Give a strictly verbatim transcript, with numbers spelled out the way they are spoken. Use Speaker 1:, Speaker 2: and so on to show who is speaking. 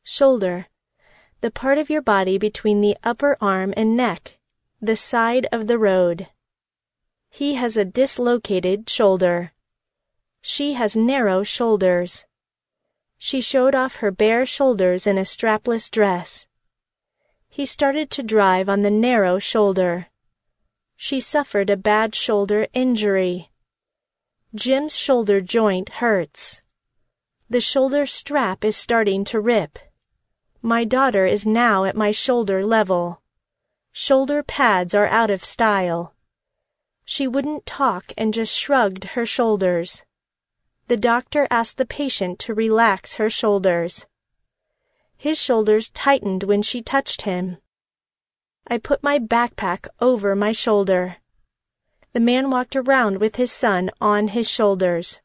Speaker 1: Shoulder. The part of your body between the upper arm and neck. The side of the road. He has a dislocated shoulder. She has narrow shoulders. She showed off her bare shoulders in a strapless dress. He started to drive on the narrow shoulder. She suffered a bad shoulder injury. Jim's shoulder joint hurts. The shoulder strap is starting to rip. My daughter is now at my shoulder level. Shoulder pads are out of style. She wouldn't talk and just shrugged her shoulders. The doctor asked the patient to relax her shoulders. His shoulders tightened when she touched him. I put my backpack over my shoulder. The man walked around with his son on his shoulders.